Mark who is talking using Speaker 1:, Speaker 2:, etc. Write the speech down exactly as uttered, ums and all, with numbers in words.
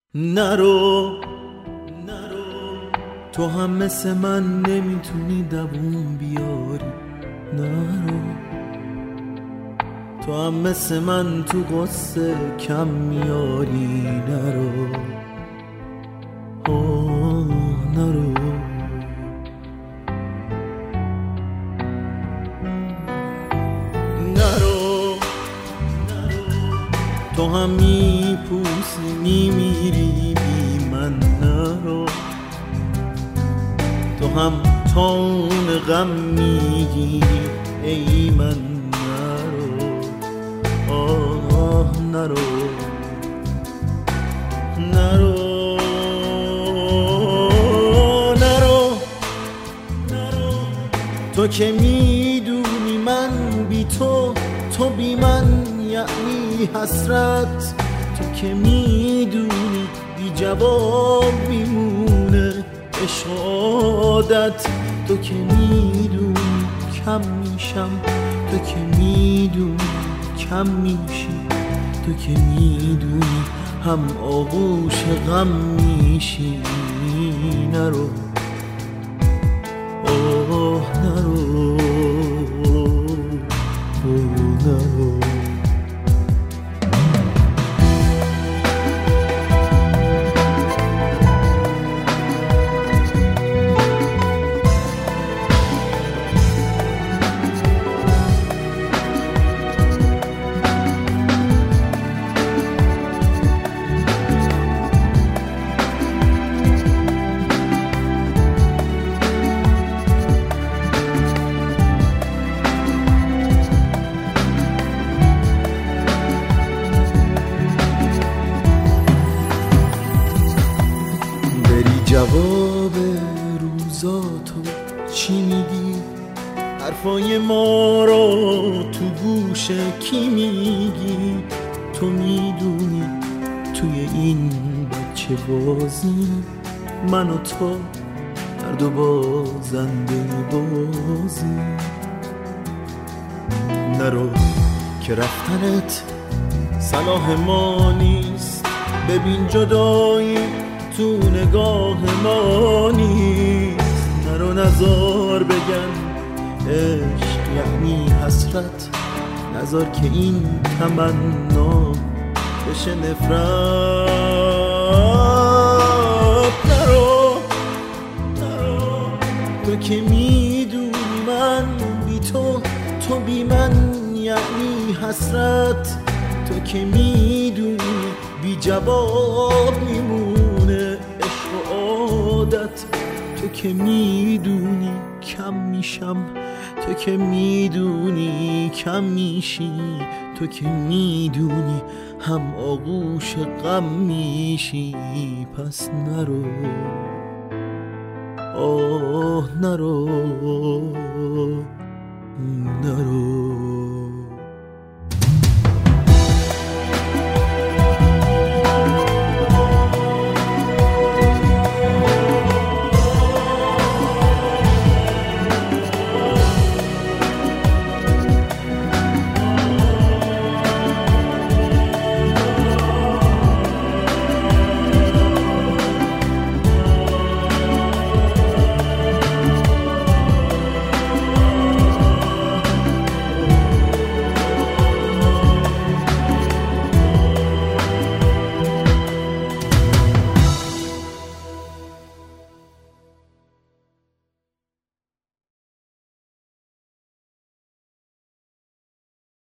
Speaker 1: نرو نرو تو هم مثل من نمیتونی دووم بیاری. نرو تو هم مثل من تو قصه کم میاری. نرو آه نرو نرو تو هم میپوسی میمیری بی من. نرو تو هم تون غم میگیری ای من. نرو آه نرو نرو نرو نرو تو که میدونی من بی تو، تو بی من یعنی حسرت. تو که میدونی بی جواب میمونه عشقادت. تو که میدونی کم میشم، تو که میدونی کم میشی، تو که میدونی هم آغوش غم میشی. نرو آه نرو آه نرو جواب روزاتو چی میگی؟ حرفای ما رو تو گوش کی میگی؟ تو میدونی توی این بچه بازی من و تو هر دو بازنده بازی. نرو که رفتنت صلاح ما نیست. ببین جدایی تو نگاه ما نیست. نرو نزار بگن عشق یعنی حسرت. نزار که این تمنا بشه نفرت. نرو نرو تو که میدونی من بی تو، تو بی من یعنی حسرت. تو که میدونی بی جواب میمونه عشق و عادت. تو که میدونی کم میشم، تو که میدونی کم میشی، تو که میدونی هم آغوش غم میشی. پس نرو آه نرو نرو